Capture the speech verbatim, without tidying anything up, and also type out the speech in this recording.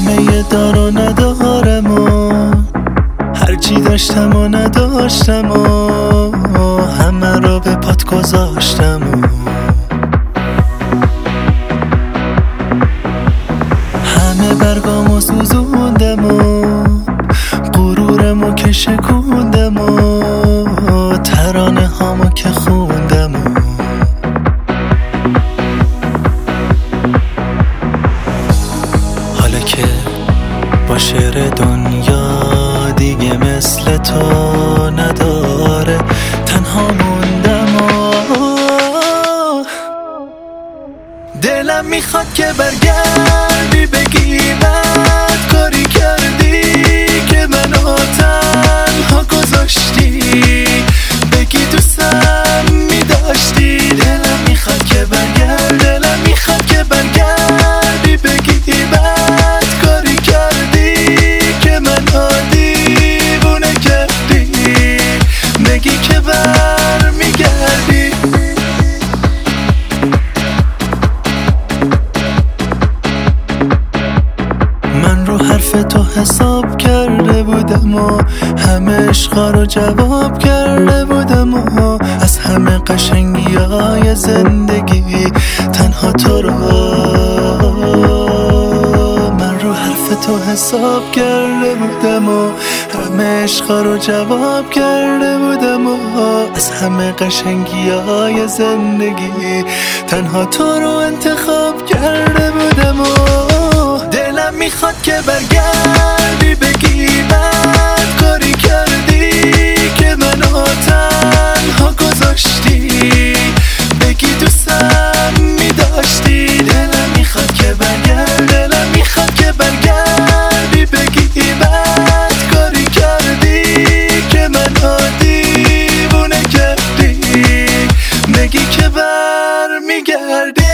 همه دار و ندارم و هرچی داشتم و نداشتم و همه رو به پات گذاشتم و همه برگامو سوزوندم و غرورمو که شکوندم و ترانه هامو که خوندم و حالا که با شعر دنیا دیگه مثل تو نداره، تنها موندم و دلم میخواد که برگردی بگی بد کاری کردی که منو تنها گذاشتی، بگی دوستم میداشتی. دلم میخواد که برگرد، دلم میخواد که برگردی بگی بد کاری کردی که منو دیوونه کردی، بگی که بر میگردی. من رو حرف تو حساب کرده بودم و همه عشقا رو جواب کرده بودم و از همه قشنگی های زندگی تنها تو رو من رو حرف تو حساب کرده بودم و همه عشقا رو جواب کرده بودم و از همه قشنگی های زندگی تنها تو رو انتخاب کرده بودم و دلم میخواد که برگردی بگی بد کاری کردی که منو تنها گذاشتی، بگی دوستم میداشتی. دلم میخواد که برگرد، دلم میخواد که برگردی بگی بد کاری کردی که منو دیوونه کردی، بگی که بر میگردی.